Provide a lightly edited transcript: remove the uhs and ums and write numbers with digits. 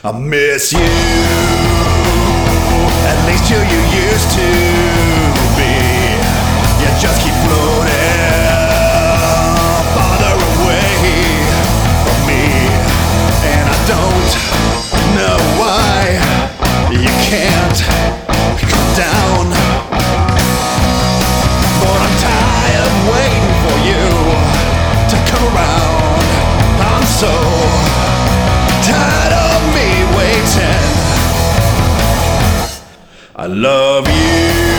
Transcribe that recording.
I miss you. At least you used to be. You just keep floating farther away from me, and I don't know why you can't come down. But I'm tired waiting for you to come around. I'm so tired of me waiting. I love you.